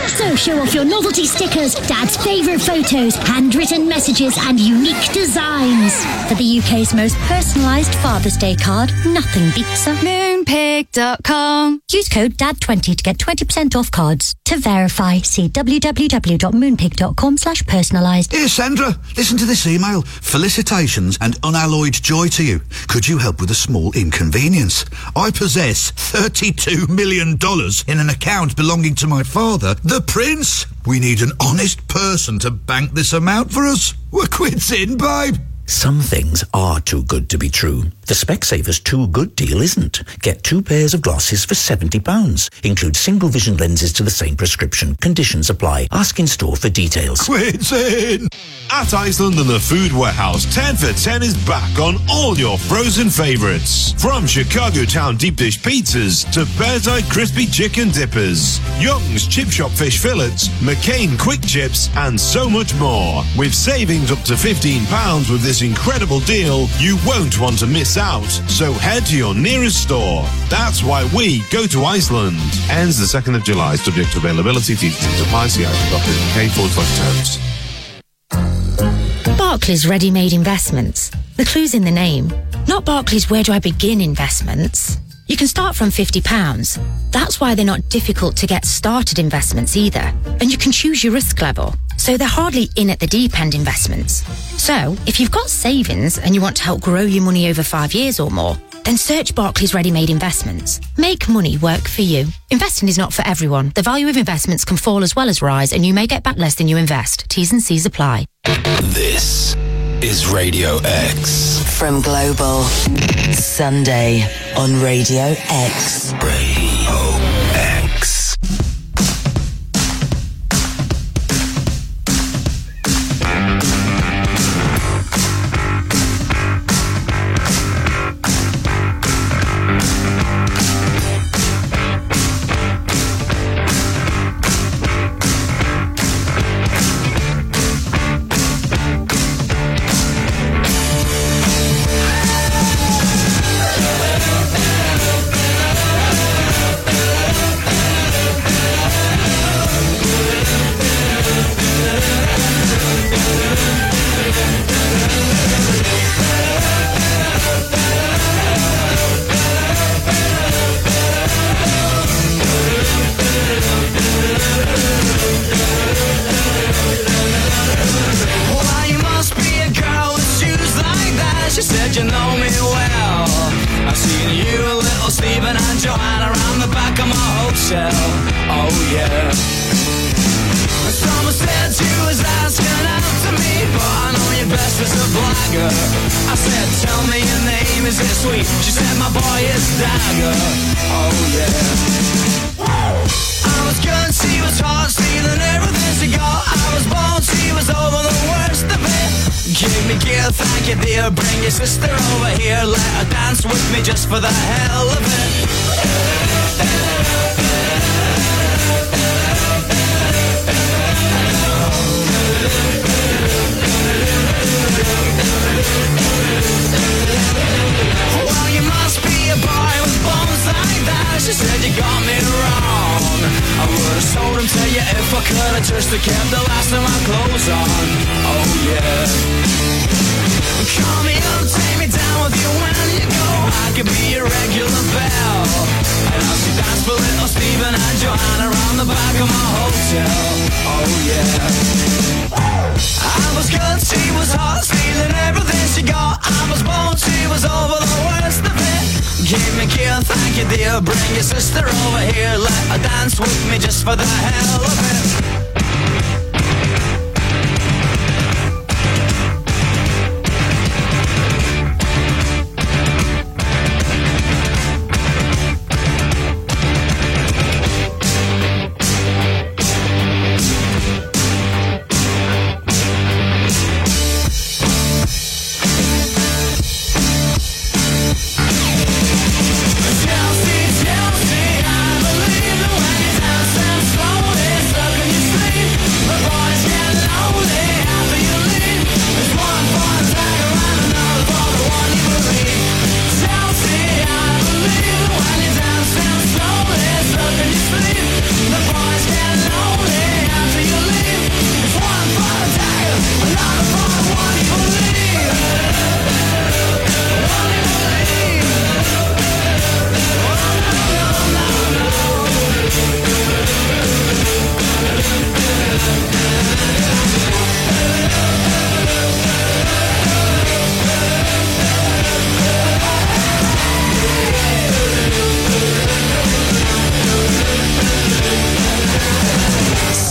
So show off your novelty stickers, Dad's favourite photos, handwritten messages and unique designs. For the UK's most personalised Father's Day card, nothing beats a Moonpig.com. Use code DAD20 to get 20% off cards. To verify, see www.moonpig.com/personalised. Here, Sandra, listen to this email. Felicitations and unalloyed joy to you. Could you help with a small inconvenience? I possess $32 million in an account belonging to my father, the Prince. We need an honest person to bank this amount for us. We're quits in, babe. Some things are too good to be true. The Specsavers Too Good deal isn't. Get 2 pairs of glasses for £70. Include single vision lenses to the same prescription. Conditions apply. Ask in store for details. Quits in. At Iceland and the Food Warehouse, 10 for 10 is back on all your frozen favourites. From Chicago Town deep dish pizzas to Bear's Eye crispy chicken dippers, Young's Chip Shop fish fillets, McCain quick chips, and so much more. With savings up to £15 with this incredible deal, you won't want to miss out. So head to your nearest store. That's why we go to Iceland. Ends the 2nd of July, subject to availability. T&Cs apply. See iceland.co.uk/terms. Barclays Ready-Made Investments. The clue's in the name. Not Barclays Where Do I Begin Investments. You can start from £50. That's why they're not difficult to get started investments either. And you can choose your risk level. So they're hardly in at the deep end investments. So if you've got savings and you want to help grow your money over 5 years or more, then search Barclays Ready-Made Investments. Make money work for you. Investing is not for everyone. The value of investments can fall as well as rise, and you may get back less than you invest. T's and C's apply. This is Radio X. From Global. Sunday on Radio X. Radio X. Chelsea, I believe the way you dance and slowly stuck in your sleep.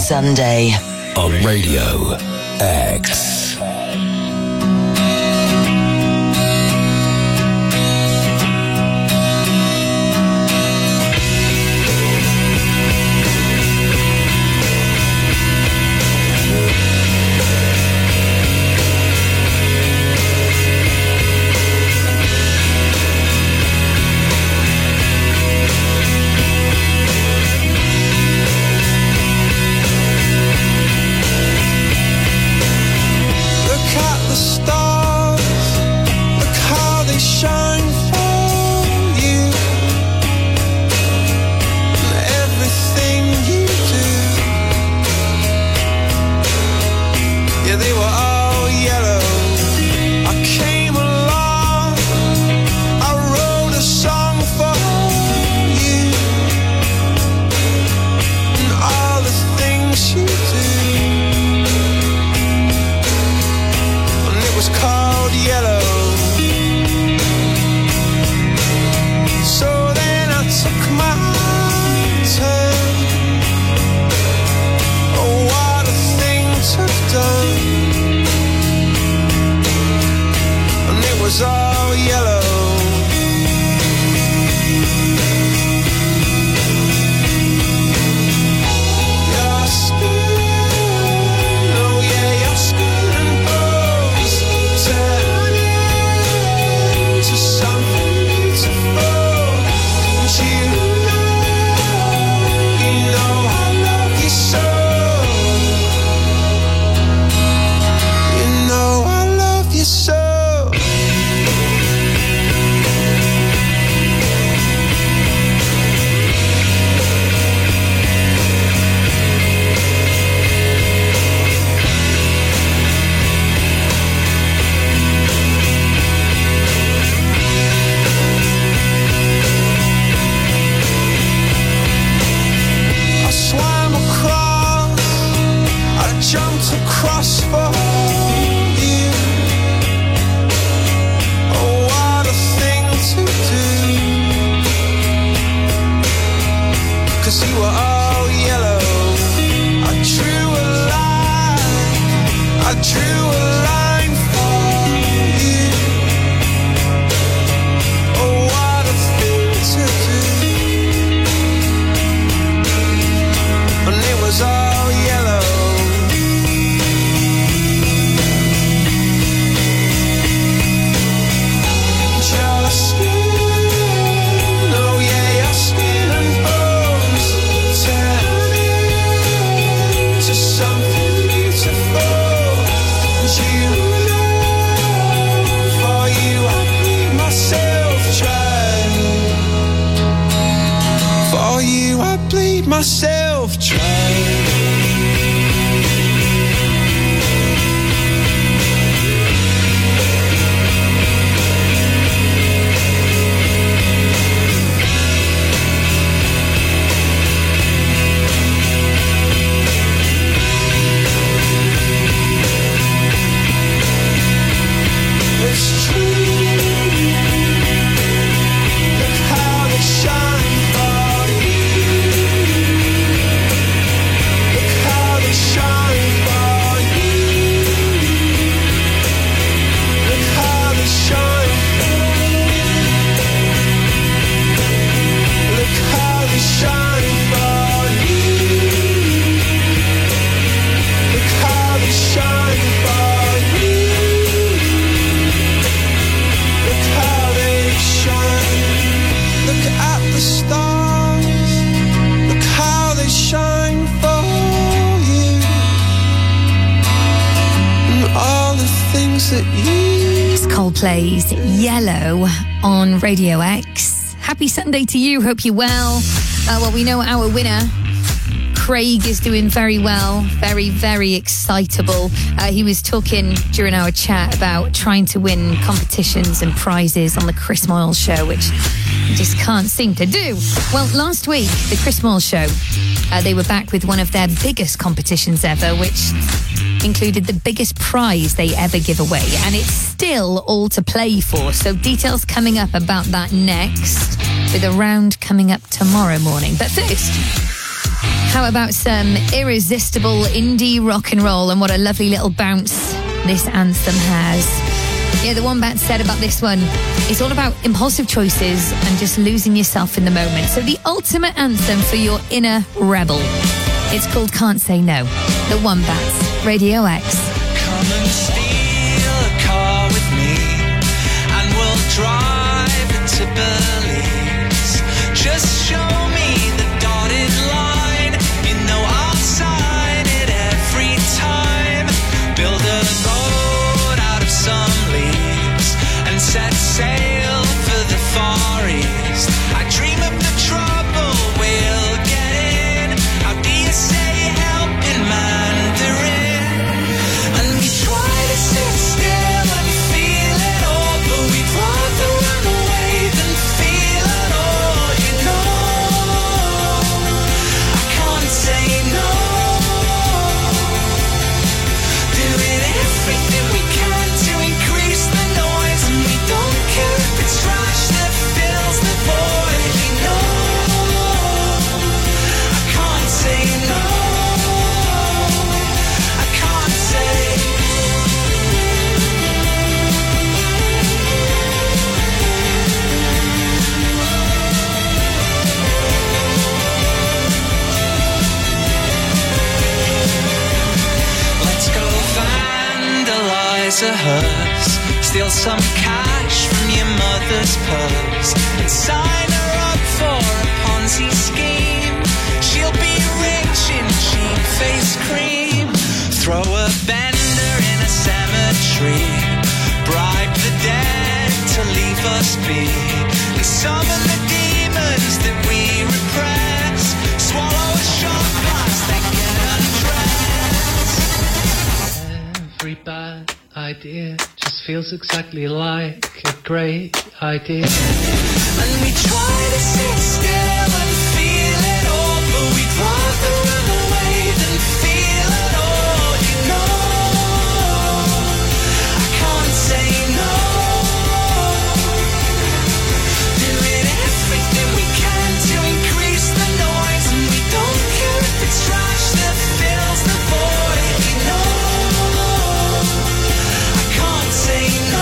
Sunday on Radio X. Myself trying. It's true. Look how they shine for you. Look how they shine for you. Look how they shine. Look how they shine for you. Look how they shine for you. Look how they shine. Look at the stars. Look how they shine for you. And all the things that you. It's Coldplay's Yellow on Radio X. Happy Sunday to you. Hope you're well. Well, we know our winner, Craig, is doing very well. Very, very excitable. He was talking during our chat about trying to win competitions and prizes on the Chris Moyle Show, which he just can't seem to do. Well, last week, the Chris Moyle Show, they were back with one of their biggest competitions ever, which included the biggest prize they ever give away, and it's still all to play for. So details coming up about that next, with a round coming up tomorrow morning. But first, How about some irresistible indie rock and roll, and what a lovely little bounce this anthem has. Yeah, the Wombats said about this one, it's all about impulsive choices and just losing yourself in the moment. So the ultimate anthem for your inner rebel. It's called Can't Say No. The Wombats, Radio X. Come and steal a car with me, and we'll drive it to Belize. Just show me the dotted line. You know I'll sign it every time. Build a boat out of some leaves and set sail for the Far East. I dream of the trouble we'll get in. How do you say help in Mandarin? And we try to sit still and feel it all, but we'd rather run away than feel it all, you know. I can't say no. Doing everything we can to increase the noise, and we don't care if it's trash that fills the void, you know. I can't say no. I can't say. Let's go vandalize a hearse, steal some cash from your mother's purse, and sign her up for a Ponzi scheme. She'll be rich in cheap face cream. Throw a bender in a cemetery, bribe the dead to leave us be, and summon the demons that we repress. Swallow a shot glass, then get undressed. Every bad idea just feels exactly like a great idea. And we try to sit still and feel it all, but we'd rather run away than feel it all, you know. I can't say no. Doing everything we can to increase the noise, and we don't care if it's trash that fills the void, you know. I can't say no.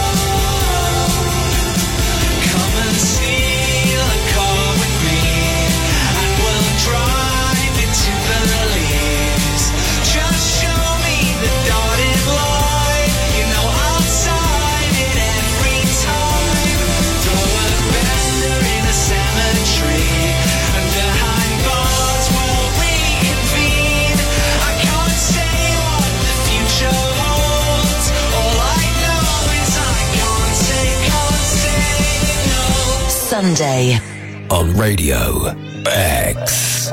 Come and steal a car with me, and we'll drive it to Belize. Just show me the dotted line. You know I'll sign it every time. Throw a bender in a cemetery, and behind bars we'll reconvene. I can't say what the future holds. All I know is I can't say no. Sunday on Radio X.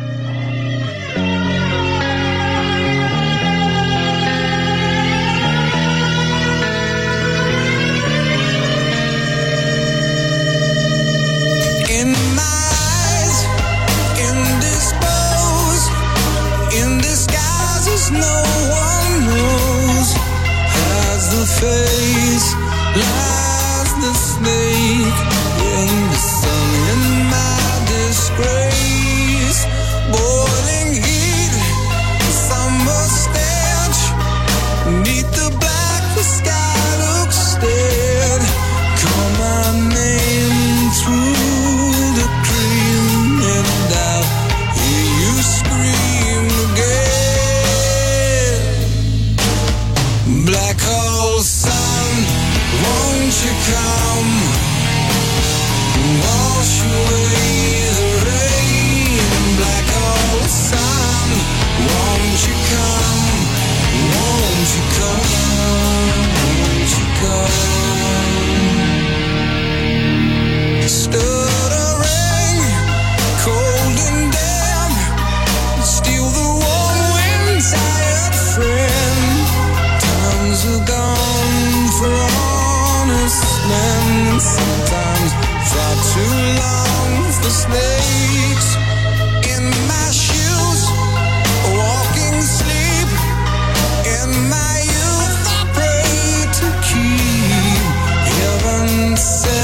In my eyes, indisposed, in disguises no one knows. Has the face, lies the snake in the sun, in my disgrace. Boiling heat, summer stench, neath the black the sky looks dead. Call my name through the cream, and I'll hear you scream again. Black hole sun, won't you come? Wash away the rain. Black hole sun, won't you come? Won't you come? Won't you come? Stuttering, cold and damp, steal the warm wind, tired friend. Times are gone for honest men. Sometimes far too long for snakes. In my shoes, walking sleep. In my youth, I pray to keep heaven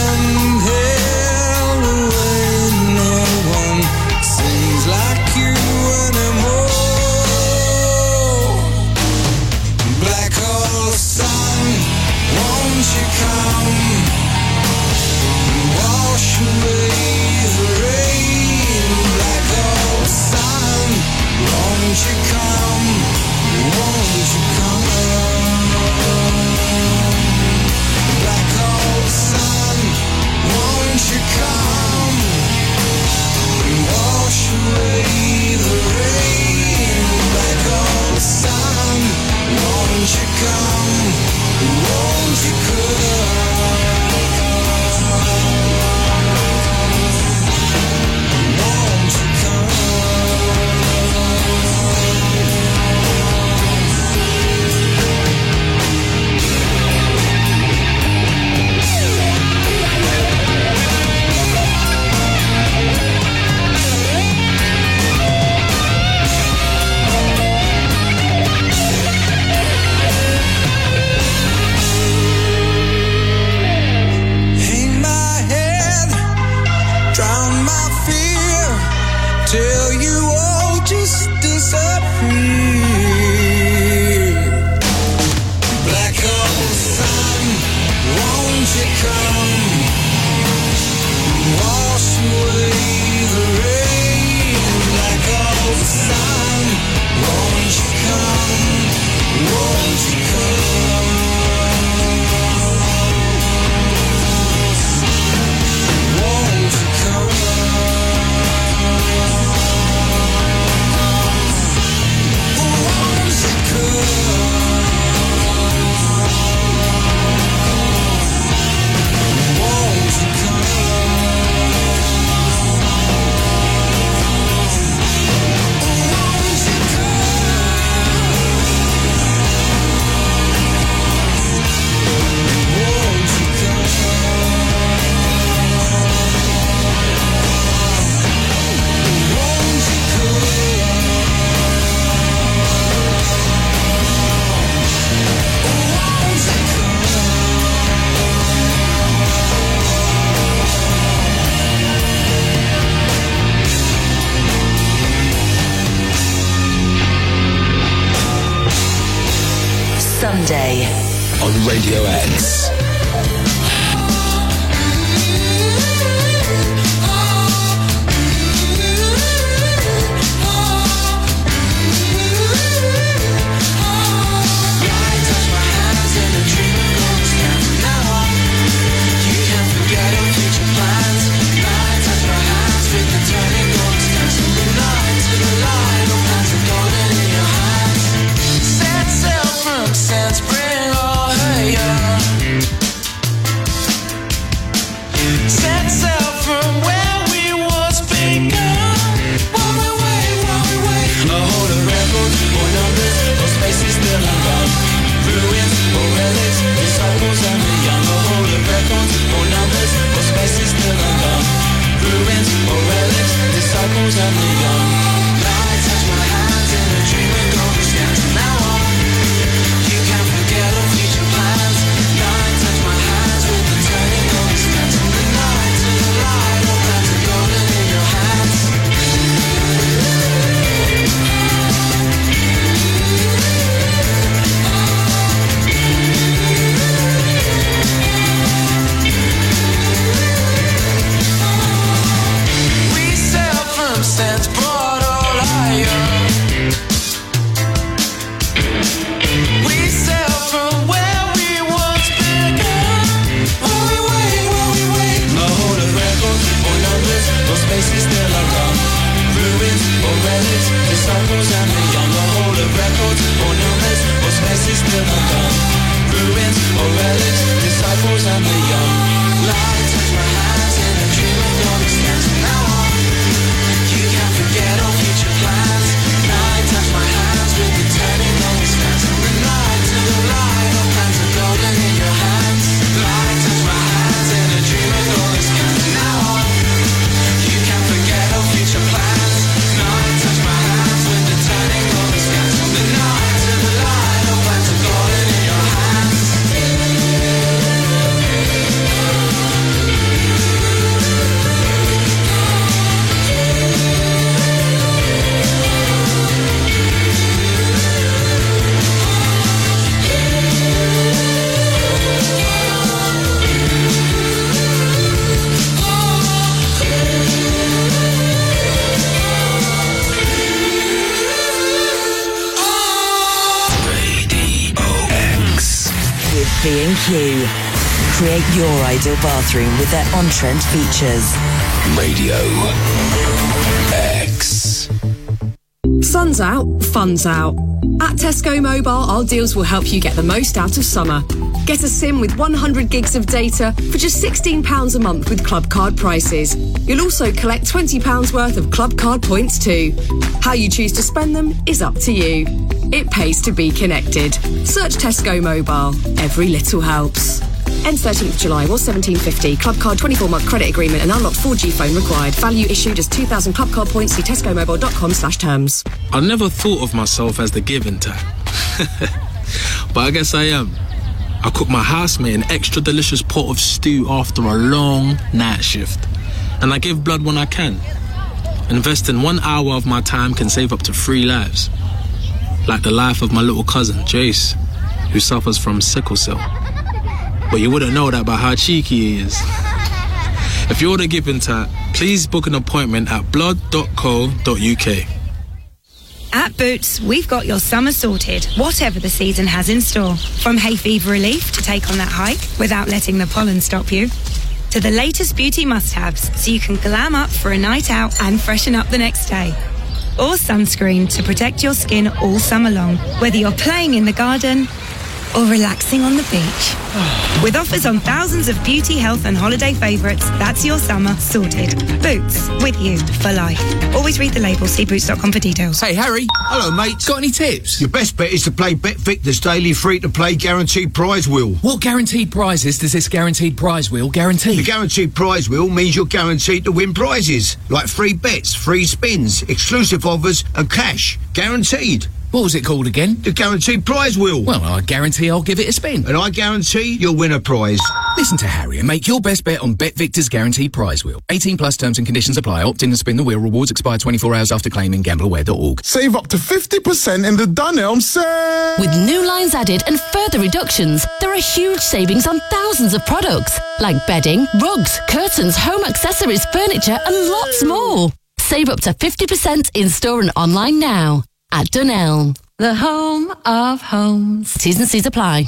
send hell away. No one sings like you. come? Won't you come? Black hole sun, won't you come and wash away the rain? Black hole sun, won't you come? Won't you till you all just disappear. Black hole sun, won't you come? Wash away the rain. Black hole sun, won't you come? Won't you come? Won't you come? Sunday on Radio X. Golden B&Q. Create your ideal bathroom with their on-trend features. Radio X. Sun's out, fun's out. At Tesco Mobile, our deals will help you get the most out of summer. Get a SIM with 100 gigs of data for just £16 a month with Club Card prices. You'll also collect £20 worth of Club Card points too. How you choose to spend them is up to you. It pays to be connected. Search Tesco Mobile. Every little helps. Ends 13th July, was £17.50. Club Card 24-month credit agreement and unlocked 4G phone required. Value issued as 2,000 Club Card points. See tescomobile.com/terms. I never thought of myself as the giving type. But I guess I am. I cook my housemate an extra delicious pot of stew after a long night shift. And I give blood when I can. Investing 1 hour of my time can save up to 3 lives. Like the life of my little cousin, Jace, who suffers from sickle cell. But you wouldn't know that by how cheeky he is. If you're the giving type, please book an appointment at blood.co.uk. At Boots, we've got your summer sorted, whatever the season has in store. From hay fever relief to take on that hike without letting the pollen stop you, to the latest beauty must-haves so you can glam up for a night out and freshen up the next day. Or sunscreen to protect your skin all summer long, whether you're playing in the garden or relaxing on the beach. With offers on thousands of beauty, health and holiday favourites, that's your summer sorted. Boots, with you for life. Always read the label, see boots.com for details. Hey, Harry. Hello, mate. Got any tips? Your best bet is to play BetVictor's daily free-to-play guaranteed prize wheel. What guaranteed prizes does this guaranteed prize wheel guarantee? The guaranteed prize wheel means you're guaranteed to win prizes, like free bets, free spins, exclusive offers and cash. Guaranteed. What was it called again? The guaranteed prize wheel. Well, I guarantee I'll give it a spin. And I guarantee you'll win a prize. Listen to Harry and make your best bet on BetVictor's guaranteed prize wheel. 18 plus terms and conditions apply. Opt in and spin the wheel. Rewards expire 24 hours after claiming. GambleAware.org. Save up to 50% in the Dunelm sale. With new lines added and further reductions, there are huge savings on thousands of products like bedding, rugs, curtains, home accessories, furniture and lots more. Save up to 50% in store and online now at Dunelm, the home of homes. T's and C's apply.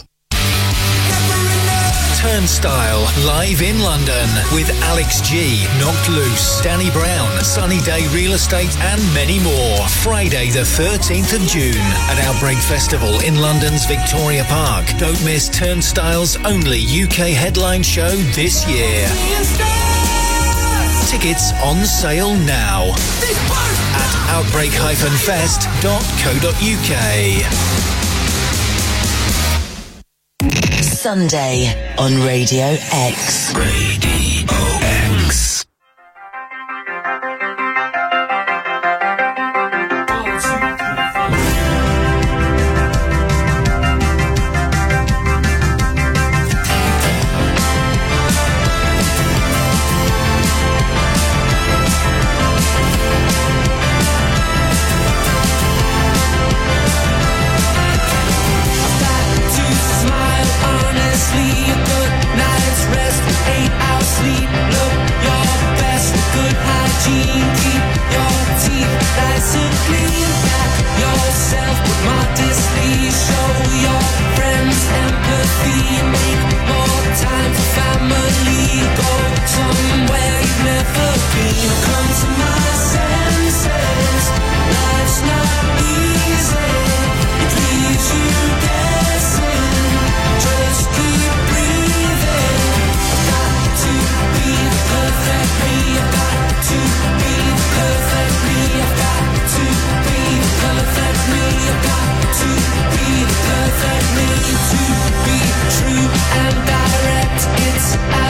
Turnstile, live in London with Alex G, Knocked Loose, Danny Brown, Sunny Day Real Estate and many more. Friday the 13th of June at Outbreak Festival in London's Victoria Park. Don't miss Turnstile's only UK headline show this year. Tickets on sale now at outbreak-fest.co.uk. Sunday on Radio X. Radio X. To be true and direct, it's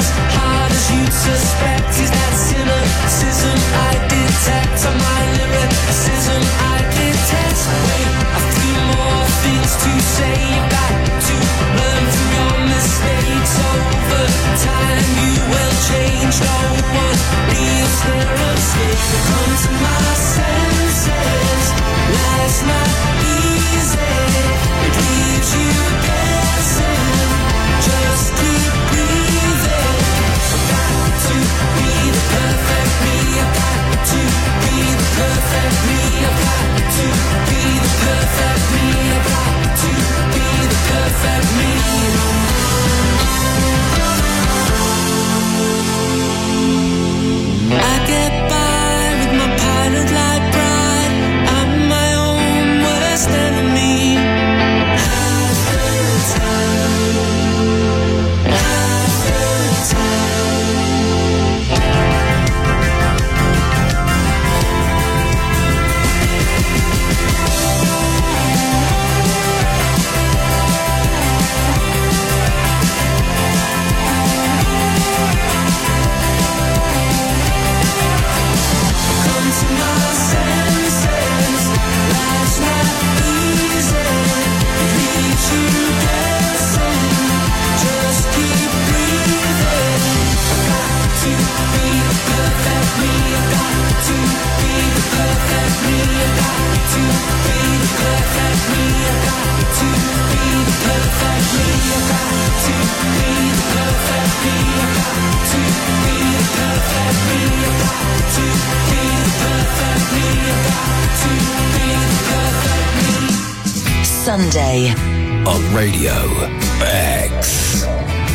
Sunday on Radio X.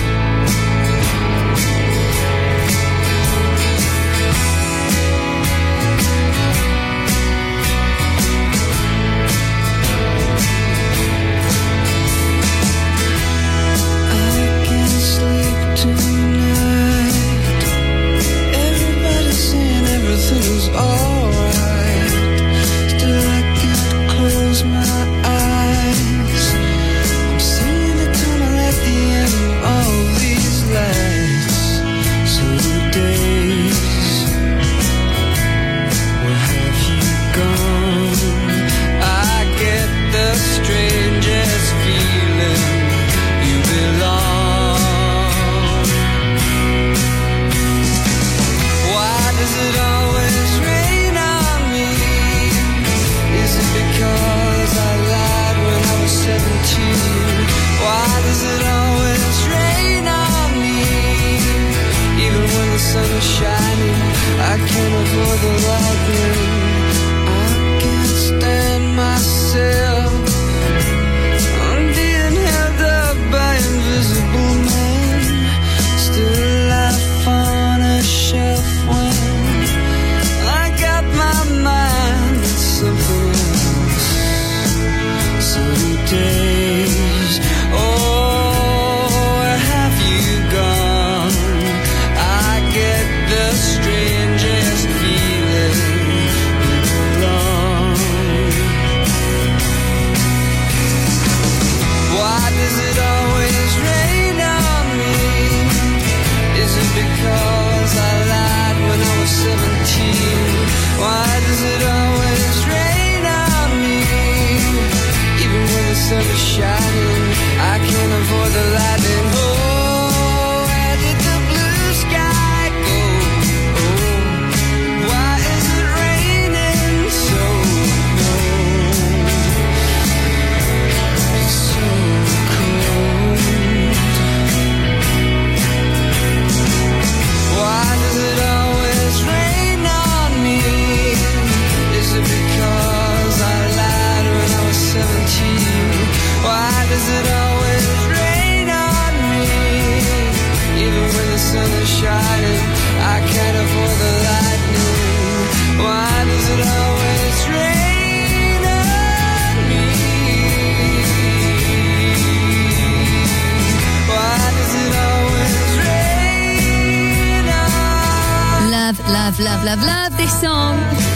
Love this song.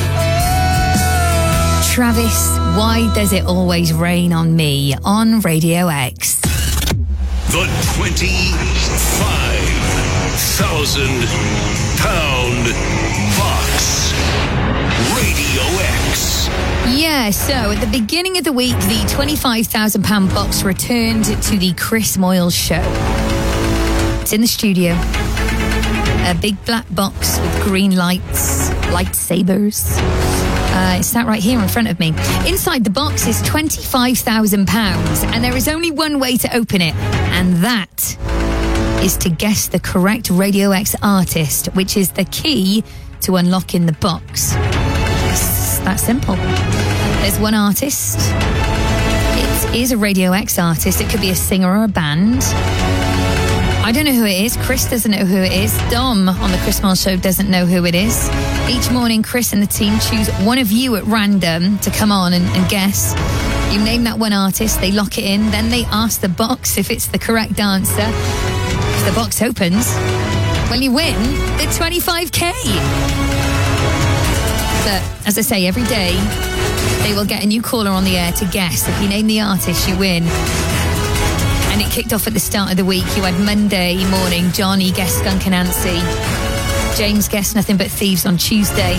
Travis, Why Does It Always Rain on Me on Radio X. The £25,000 box. Radio X. Yeah, so at the beginning of the week, the £25,000 box returned to the Chris Moyles show. It's in the studio. A big black box with green lights, lightsabers. It's sat right here in front of me. Inside the box is £25,000, and there is only one way to open it, and that is to guess the correct Radio X artist, which is the key to unlocking the box. It's that simple. There's one artist. It is a Radio X artist. It could be a singer or a band. I don't know who it is. Chris doesn't know who it is. Dom on the Chris Moyles Show doesn't know who it is. Each morning, Chris and the team choose one of you at random to come on and guess. You name that one artist, they lock it in, then they ask the box if it's the correct answer. If the box opens, well, you win the 25k. But as I say, every day, they will get a new caller on the air to guess. If you name the artist, you win. And it kicked off at the start of the week. You had Monday morning, Johnny guessed Skunk Anansie. James guessed Nothing But Thieves on Tuesday.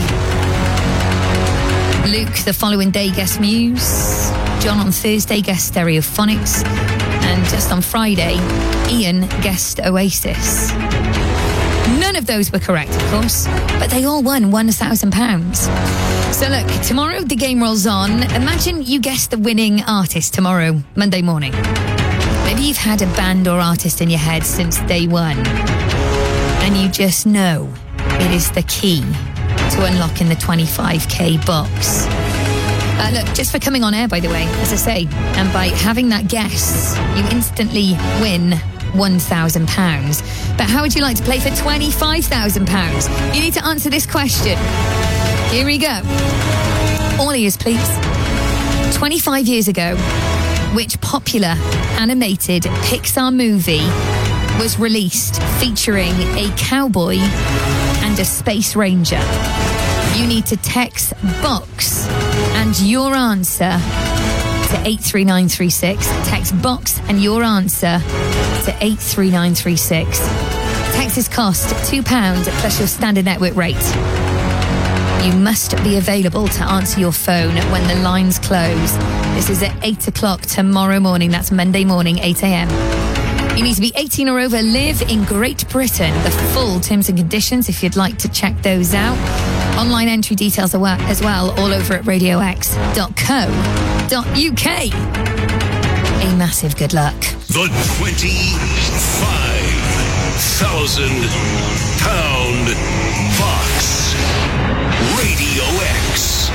Luke, the following day, guessed Muse. John on Thursday guessed Stereophonics. And just on Friday, Ian guessed Oasis. None of those were correct, of course, but they all won £1,000. So look, tomorrow the game rolls on. Imagine you guess the winning artist tomorrow, Monday morning. Maybe you've had a band or artist in your head since day one, and you just know it is the key to unlocking the 25k box. Look, just for coming on air, by the way, as I say, and by having that guess, you instantly win £1,000. But how would you like to play for £25,000? You need to answer this question. Here we go. All ears, please. 25 years ago, which popular animated Pixar movie was released featuring a cowboy and a space ranger? You need to text BOX and your answer to 83936. Text BOX and your answer to 83936. Texts cost £2 plus your standard network rate. You must be available to answer your phone when the lines close. This is at 8 o'clock tomorrow morning. That's Monday morning, 8 a.m. You need to be 18 or over, live in Great Britain. The full terms and conditions, if you'd like to check those out. Online entry details as well, all over at radiox.co.uk. A massive good luck. The £25,000 box. Radio X.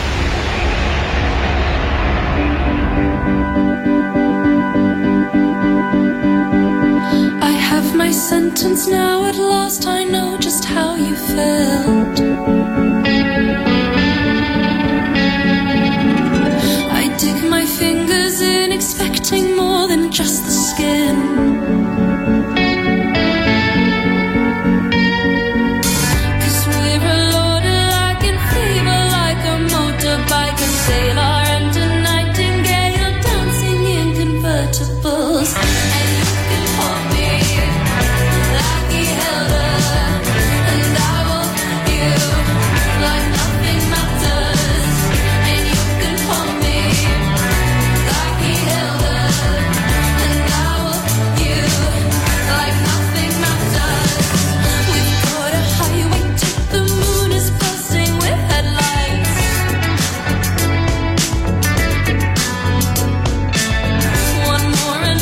I have my sentence now, at last I know just how you felt. I dig my fingers in, expecting more than just the skin. One more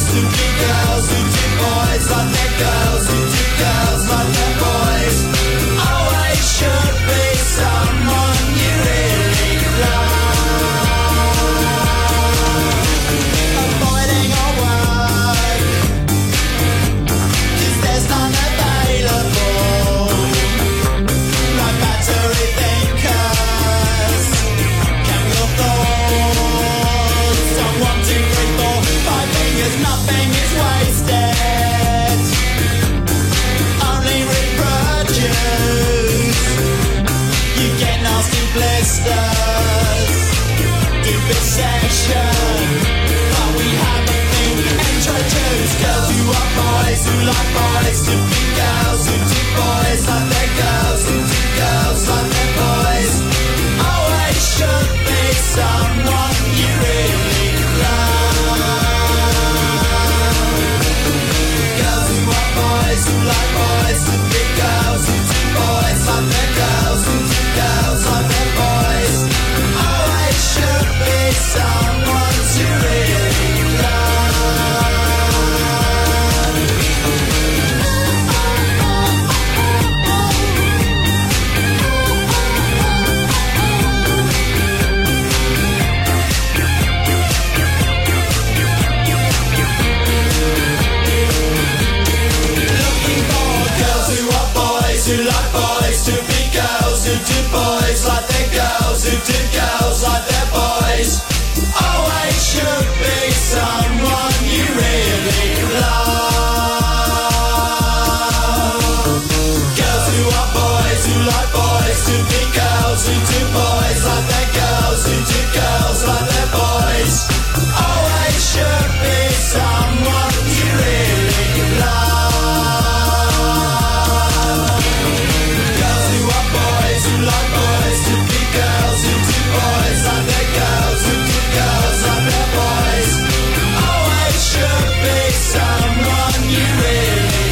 who do girls who do boys like their girls who do girls like their boys. Always should be someone you really love. Avoiding all work, 'cause there's none available. Like battery thinkers, count your thoughts on 1, 2, 3, 4, 5 fingers. Nothing is wasted, only reproduce. You get nasty blisters, do session, but we haven't been introduced. Girls who are boys who like boys to be girls who do boys like their girls who do girls like their boys. Always should be someone you really love. Girls who are boys who like boys to be girls who do boys like their girls who do girls like their boys. Always should be someone to really love. Looking for girls who are boys who like boys to be girls who do boys like their girls who do girls like their boys. Always should be someone you really love. Girls who are boys who like boys to be girls who do boys like their girls who do girls like their boys. Always should be someone you really love. Girls who are boys who like boys to be girls who do boys like their girls who do girls like their boys. Always should be someone you really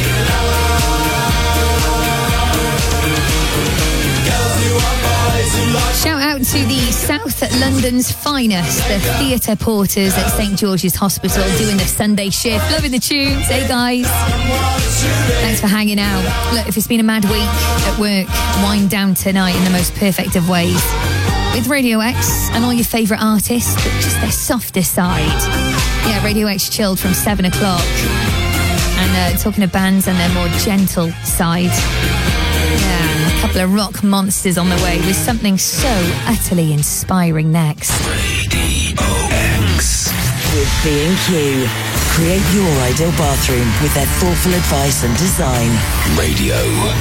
love. Girls who are boys who like. Shout out to the South London's finest, the theatre porters at St George's Hospital doing the Sunday shift. Loving the tunes. Hey guys, thanks for hanging out. Look, if it's been a mad week at work, wind down tonight in the most perfect of ways with Radio X and all your favourite artists, but just their softer side. Yeah, Radio X chilled from 7 o'clock. And talking of bands and their more gentle side. Yeah, a couple of rock monsters on the way with something so utterly inspiring next. Radio X. With B&Q. Create your ideal bathroom with their thoughtful advice and design. Radio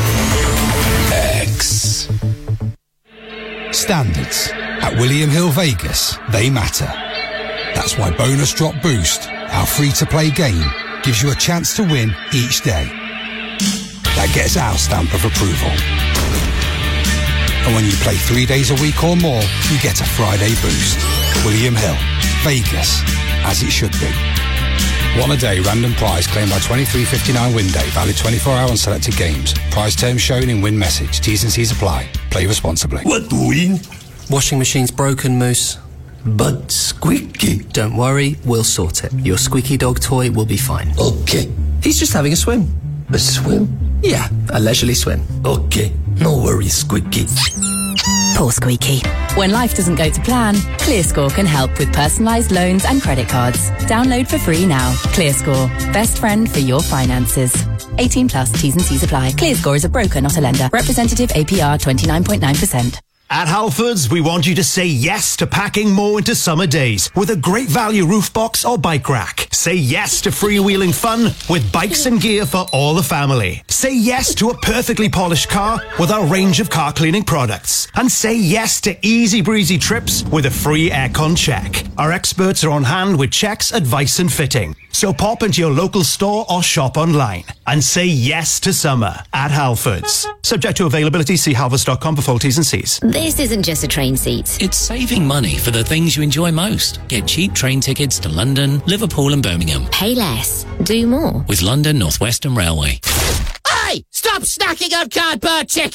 X. Standards. At William Hill Vegas, they matter. That's why Bonus Drop Boost, our free-to-play game, gives you a chance to win each day. That gets our stamp of approval. And when you play 3 days a week or more, you get a Friday boost. William Hill, Vegas, as it should be. One a day random prize claimed by 23.59 win day, valid 24 hour on selected games. Prize terms shown in win message. T's and C's apply. Play responsibly. What doing? Washing machine's broken, Moose. But Squeaky. Don't worry, we'll sort it. Your squeaky dog toy will be fine. Okay. He's just having a swim. A swim? Yeah, a leisurely swim. Okay. No worries, Squeaky. Poor Squeaky. When life doesn't go to plan, ClearScore can help with personalised loans and credit cards. Download for free now. ClearScore. Best friend for your finances. 18 plus T's and C's apply. ClearScore is a broker, not a lender. Representative APR 29.9%. At Halfords, we want you to say yes to packing more into summer days with a great value roof box or bike rack. Say yes to freewheeling fun with bikes and gear for all the family. Say yes to a perfectly polished car with our range of car cleaning products. And say yes to easy breezy trips with a free aircon check. Our experts are on hand with checks, advice and fitting. So pop into your local store or shop online and say yes to summer at Halfords. Subject to availability, see halfords.com for full T's and C's. This isn't just a train seat. It's saving money for the things you enjoy most. Get cheap train tickets to London, Liverpool and Birmingham. Pay less. Do more. With London North Western Railway. Hey! Stop snacking on cardboard chicken!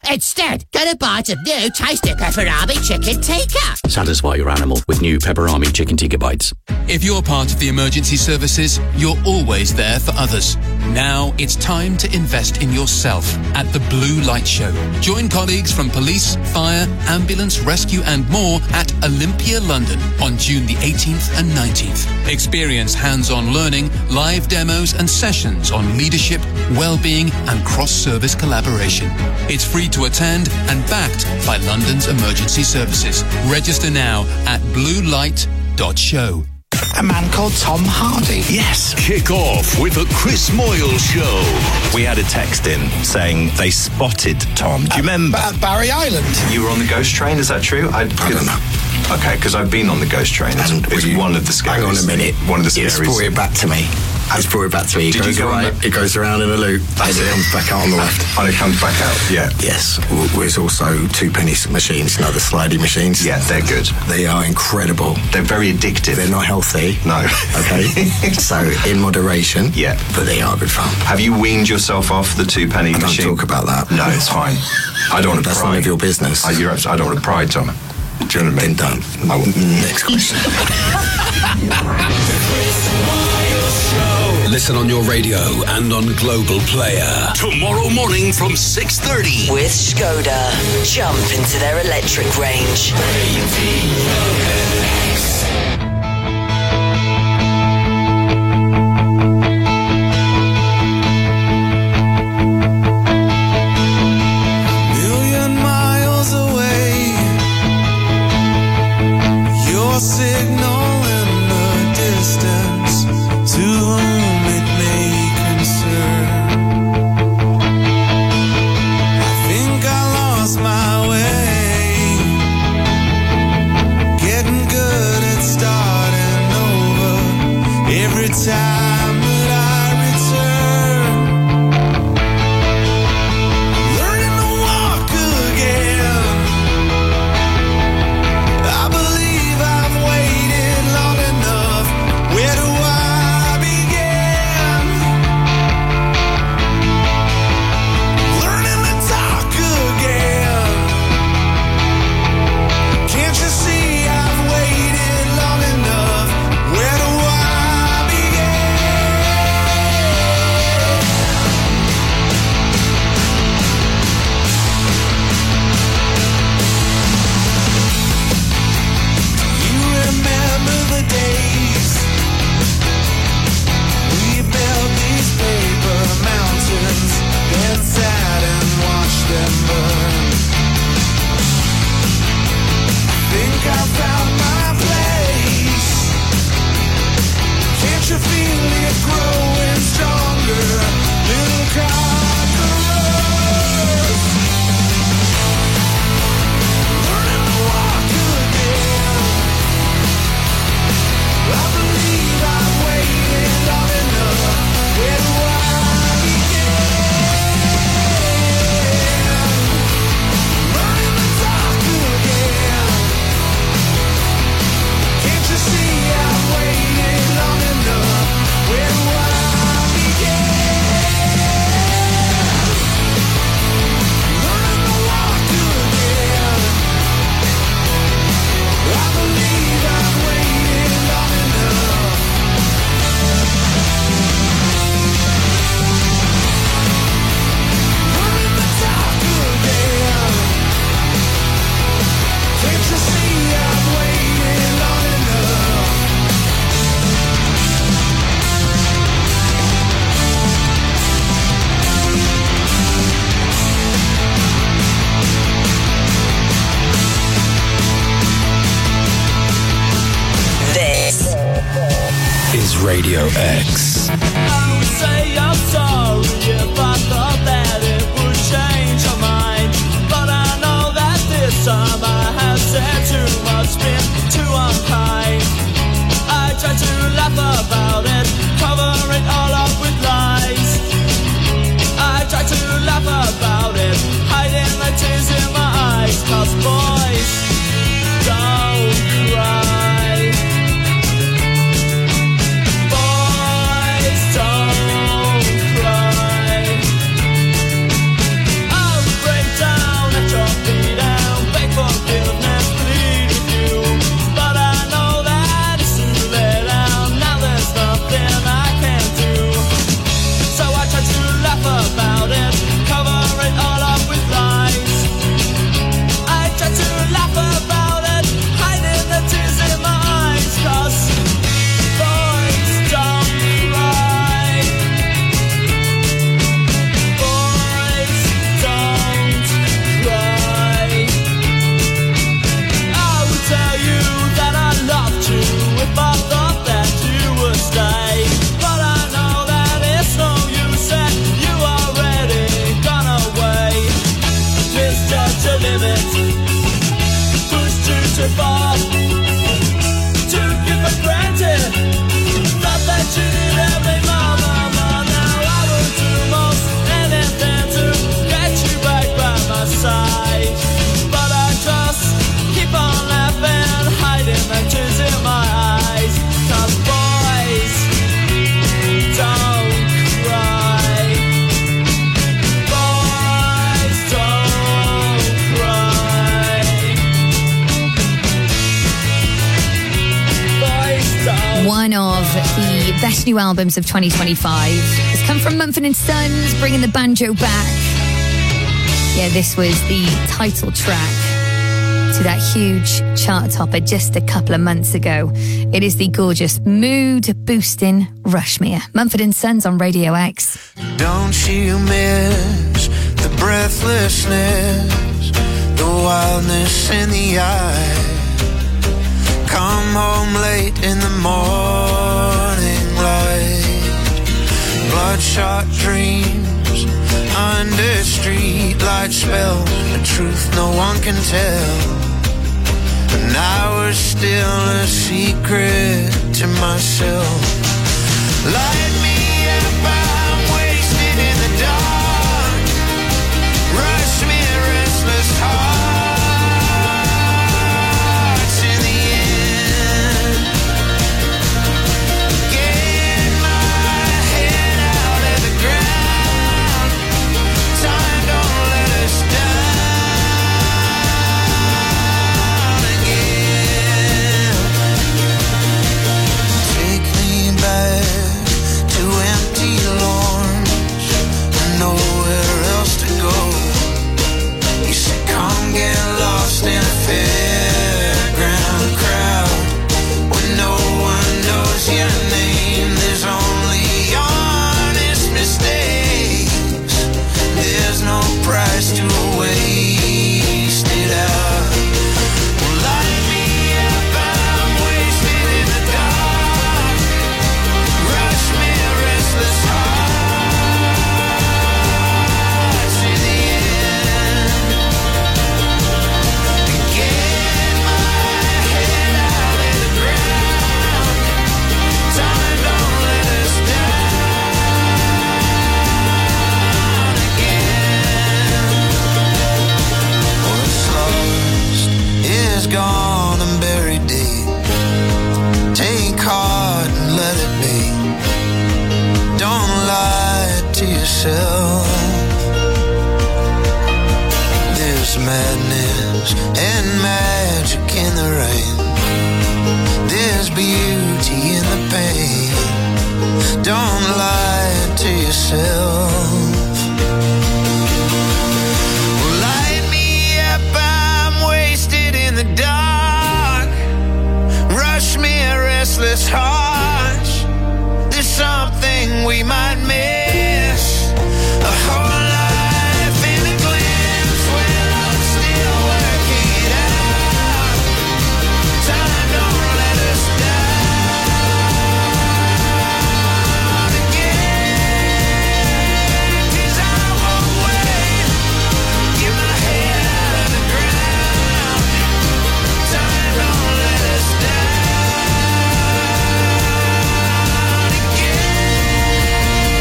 Instead, get a bite of new tasty pepperami chicken tikka. Satisfy your animal with new pepperami chicken tikka bites. If you're part of the emergency services, you're always there for others. Now it's time to invest in yourself at the Blue Light Show. Join colleagues from police, fire, ambulance, rescue and more at Olympia, London on June the 18th and 19th. Experience hands-on learning, live demos and sessions on leadership, well-being and cross-service collaboration. It's free to attend and backed by London's emergency services. Register now at bluelight.show. A man called Tom Hardy. Yes. Kick off with the Chris Moyle Show. We had a text in saying they spotted Tom. Do you remember? At Barry Island. You were on the Ghost Train, is that true? I don't know. Okay, because I've been on the Ghost Train. It's one of the scariest. Hang on a minute. One of the scariest. It's brought it back to me. It's brought it back to me. Did you go right? It goes around in a loop. As it comes back out on the left. And it comes back out, yeah. Yes. There's also two penny machines, the sliding machines. Yeah, they're good. They are incredible. They're very addictive. They're not healthy. No. Okay. So, in moderation. Yeah. But they are good fun. Have you weaned yourself off the two penny machine? Don't talk about that. No, it's fine. I don't want to pry. That's none of your business. I don't want to pry, Tom. Do you know what I mean? Then don't. Next question. Listen on your radio and on Global Player. Tomorrow morning from 6:30. With Skoda. Jump into their electric range. Million miles away, your signal in the distance, to whom it may concern. I think I lost my way, getting good at starting over every time that I return. Learning to walk again. I believe I've waited long enough. Where do I begin? Learning to talk again. Can't you see I've waited long enough? Where do I begin? You remember the days we built these paper mountains, then sat and watched them burn. Think I found my place. Can't you feel it growing stronger? Little conquerors, learning to walk again. I believe I've waited long enough. Where do I begin? Learning to talk again. Can't you see I've waited long enough? Where do I begin? Learning to walk again. I believe I've waited long enough. Learning to talk again. Can't you see I've waited long enough? This Is Radio X. I would say I'm sorry if I thought that it would change your mind. But I know that this time I have said too much, been too unkind. I try to laugh about it, cover it all up with lies. I try to laugh about it, hiding the tears in my eyes. 'Cause boys don't cry. Boys don't cry. I'll break down best new albums of 2025. It's come from Mumford & Sons, bringing the banjo back. Yeah, this was the title track to that huge chart topper just a couple of months ago. It is the gorgeous mood-boosting Rushmere. Mumford & Sons on Radio X. Don't you miss the breathlessness, the wildness in the eye? Come home late in the morning light, bloodshot dreams under streetlight spells, a truth no one can tell. And I was still a secret to myself. Light me up, I'm wasted in the dark. Rush me, a restless heart. In the end, get my head out of the ground. Time don't let us down again. Take me back to empty lawns and nowhere else to go. You said come get lost in a fairground crowd when no one knows your name. There's only honest mistakes. There's no price to waste it out. Well, light me up, I'm wasted in the dark. Rush me, a restless heart. In the end, get my head out of the ground. Time don't let us down again. What's lost is gone and buried deep. Take heart and let it be. Don't lie to yourself. There's madness and magic in the rain. There's beauty in the pain. Don't lie to yourself. Well, light me up, I'm wasted in the dark. Rush me, a restless heart. There's something we might miss. A whole life in a glimpse. Well, I'm still working it out. Time don't let us down again. 'Cause I won't wait. Get my head out of the ground. Time don't let us down again.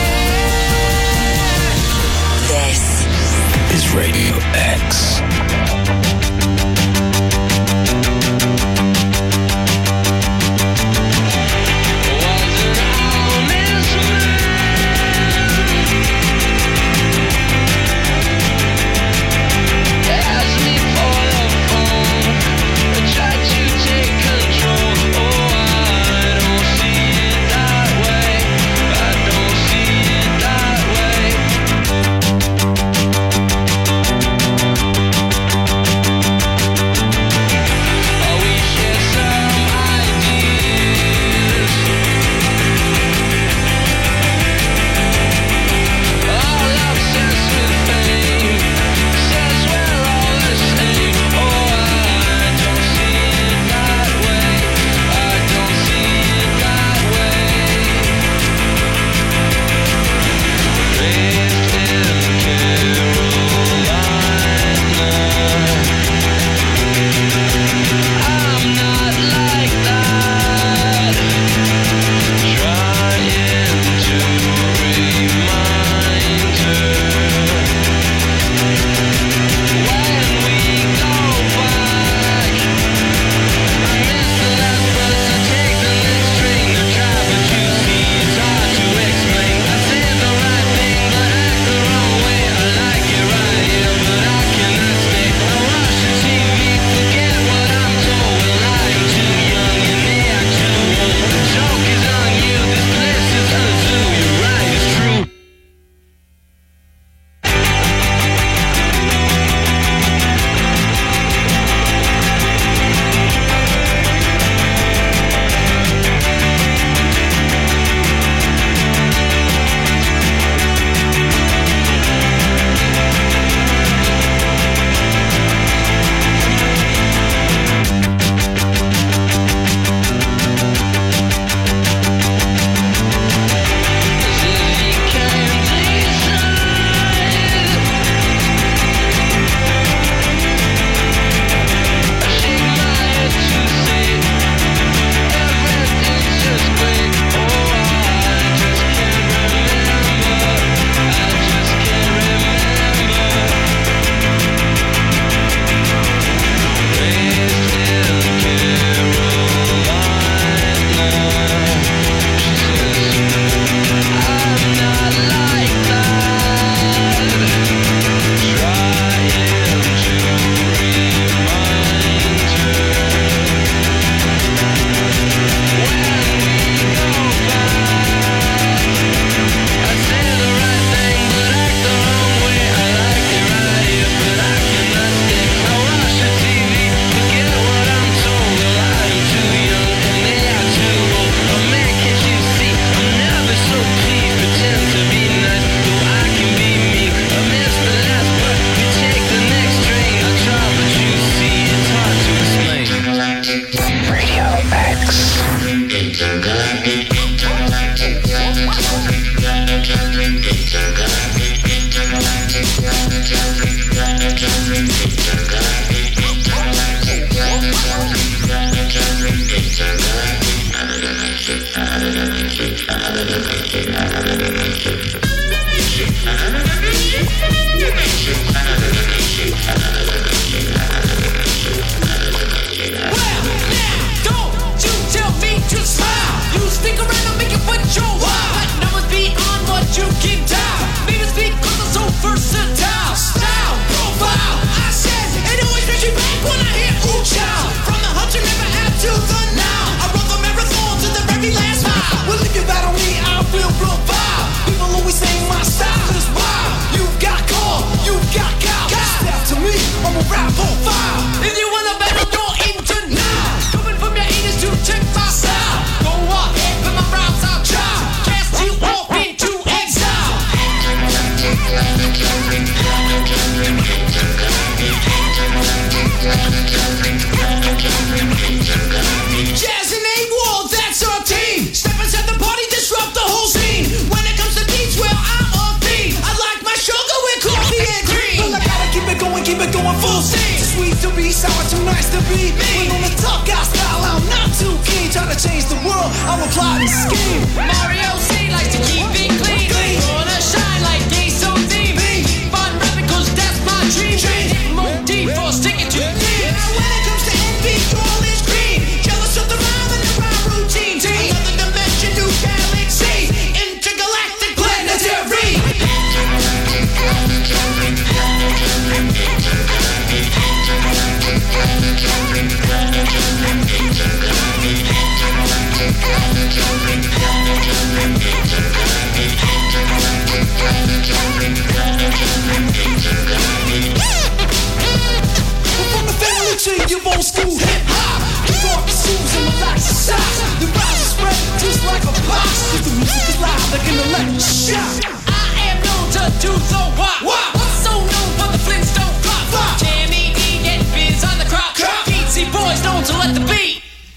they're gonna let you shot. I am known to do the what? So known for the Flintstone pop. Jamie D get biz on the crop. Beatsy boys known to let the beat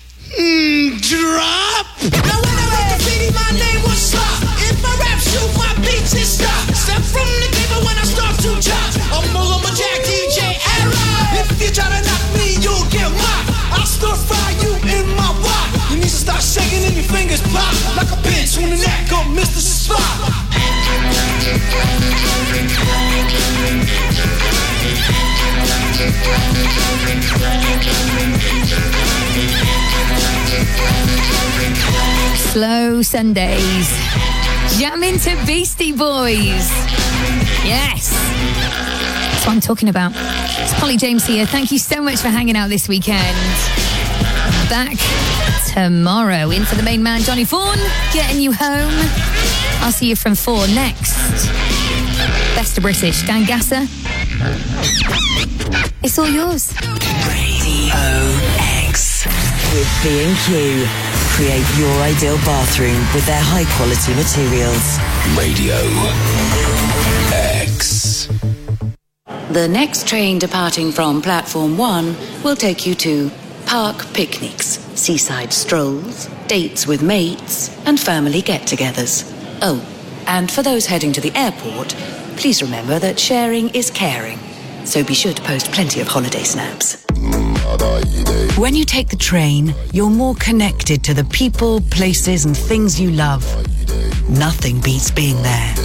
drop. Now when I make a graffiti, my name was Slop. If I rap, shoot my beats and stop. Step from the table when I start to chop. I'm Mullah Jack DJ Arrow. If you try to knock me, you'll get mocked. I'll stir fry you in my wok. You need to start shaking and your fingers pop like a pinch on the neck of Mr. Spot. Slow Sundays. Jamming to Beastie Boys. Yes. That's what I'm talking about. It's Polly James here. Thank you so much for hanging out this weekend. Back tomorrow. In for the main man, Johnny Vaughan, getting you home. I'll see you from 4 next. Best of British, Dan Gasser. It's all yours. Radio X with B&Q. Create your ideal bathroom with their high-quality materials. Radio X. The next train departing from Platform 1 will take you to park picnics, seaside strolls, dates with mates, and family get-togethers. Oh, and for those heading to the airport, please remember that sharing is caring. So be sure to post plenty of holiday snaps. When you take the train, you're more connected to the people, places, and things you love. Nothing beats being there.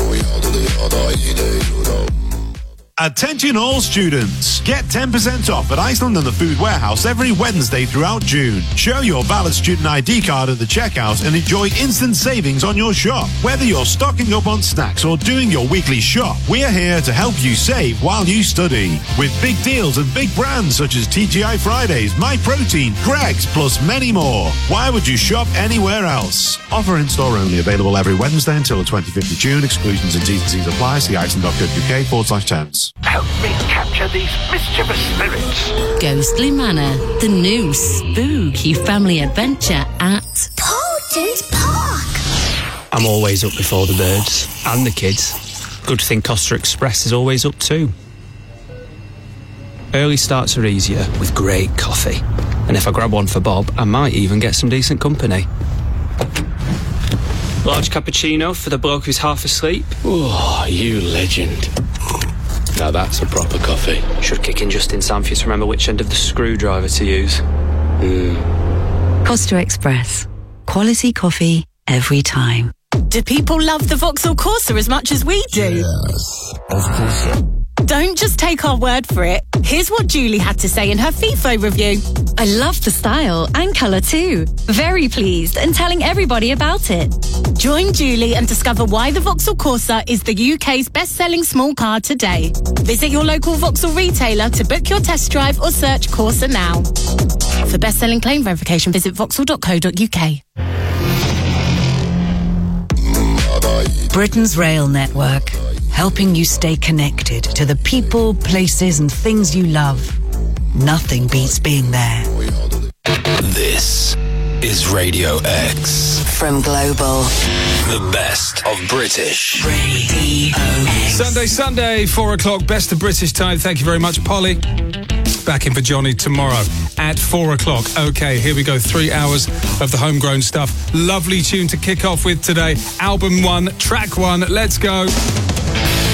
Attention all students! Get 10% off at Iceland and the Food Warehouse every Wednesday throughout June. Show your valid student ID card at the checkout and enjoy instant savings on your shop. Whether you're stocking up on snacks or doing your weekly shop, we're here to help you save while you study. With big deals and big brands such as TGI Fridays, MyProtein, Greggs, plus many more. Why would you shop anywhere else? Offer in store only, available every Wednesday until the 25th of June. Exclusions and T's and C's apply. See iceland.co.uk/terms. Help me capture these mischievous spirits. Ghostly Manor, the new spooky family adventure at Portent's Park. I'm always up before the birds and the kids. Good thing Costa Express is always up too. Early starts are easier with great coffee. And if I grab one for Bob, I might even get some decent company. Large cappuccino for the bloke who's half asleep. Oh, you legend. Now that's a proper coffee. Should kick in just in time for you to remember which end of the screwdriver to use. Costa Express. Quality coffee every time. Do people love the Vauxhall Corsa as much as we do? Yes, of course. Don't just take our word for it. Here's what Julie had to say in her FIFO review. I love the style and colour too. Very pleased and telling everybody about it. Join Julie and discover why the Vauxhall Corsa is the UK's best-selling small car today. Visit your local Vauxhall retailer to book your test drive or search Corsa now. For best-selling claim verification, visit vauxhall.co.uk. Britain's Rail Network, helping you stay connected to the people, places and things you love. Nothing beats being there. This is Radio X. From Global. The best of British. Radio X. Sunday, 4 o'clock, best of British time. Thank you very much, Polly. Back in for Johnny tomorrow at 4 o'clock. Okay, here we go. 3 hours of the homegrown stuff. Lovely tune to kick off with today. Album 1, track 1. Let's go.